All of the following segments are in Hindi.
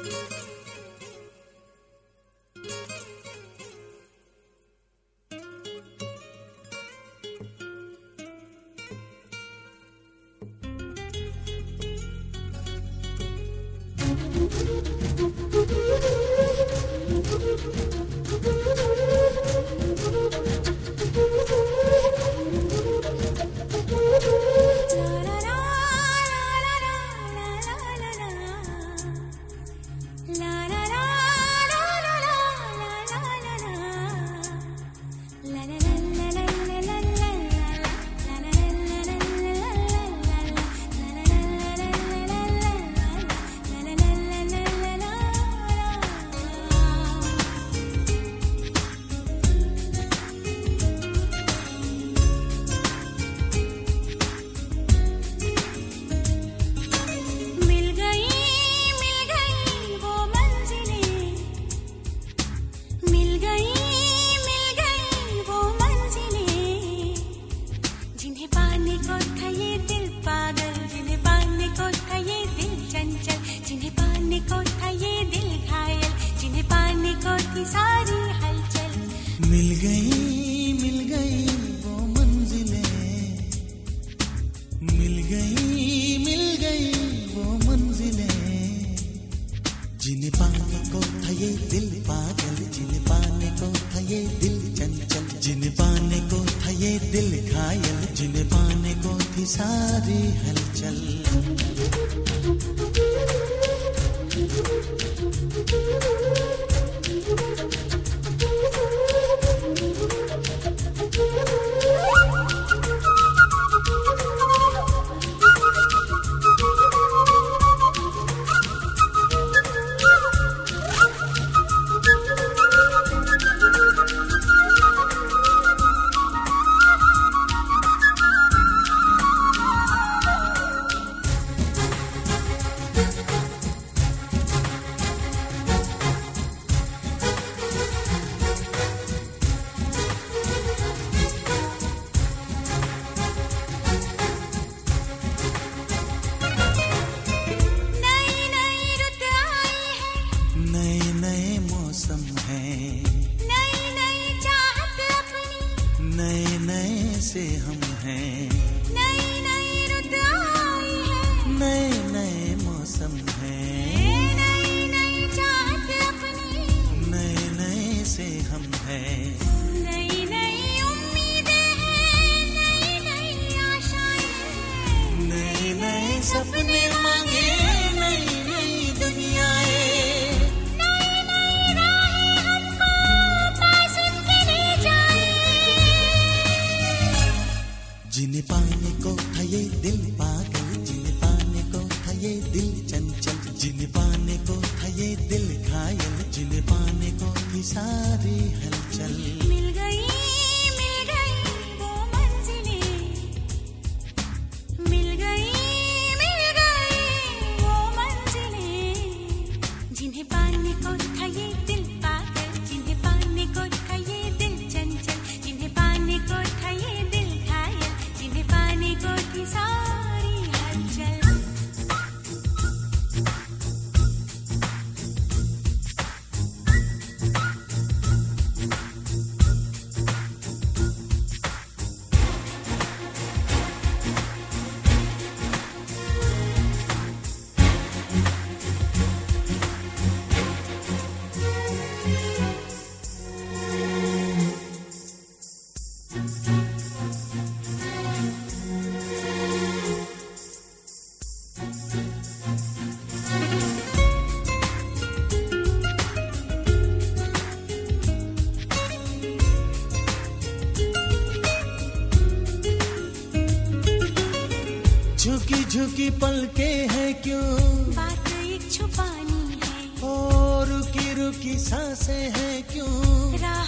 झुकी पलके है क्यों, बात एक छुपानी है। और रुकी रुकी सांसें है क्यों, राह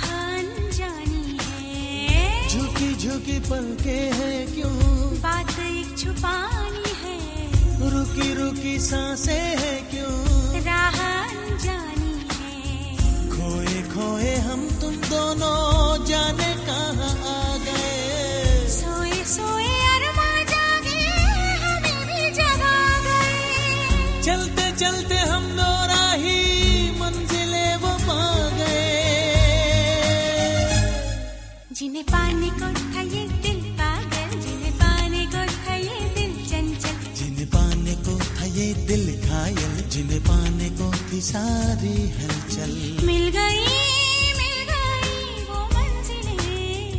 अनजानी है। झुकी झुकी पलके है क्यों, बात एक छुपानी है। रुकी रुकी सांसें है क्यों, राह अनजानी है। खोए खोए हम तुम दोनों जाने कहाँ आ गए। सोए सोए अरमा जागे हमें भी जगा गए। चलते चलते चलते हम दो राही मंजिले वो पा गए। जिन्हें पाने को था ये दिल पागल, जिन्हें पाने को था ये दिल चंचल, जिन्हें पाने को था ये दिल घायल, जिन्हें पाने को थी सारी हलचल। मिल गई वो मंजिलें,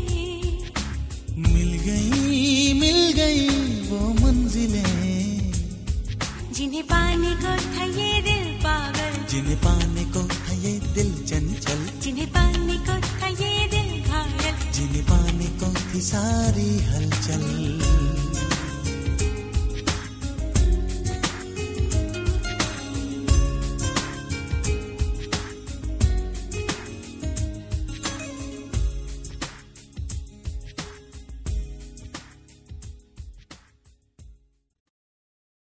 मिल गई वो मंजिलें, जिन्हें पाने को था ये दिल पागल, जिन्हें पाने को था ये दिल चंचल, जिन्हें पाने को था ये दिल घायल, जिन्हें पाने को थी सारी हलचल।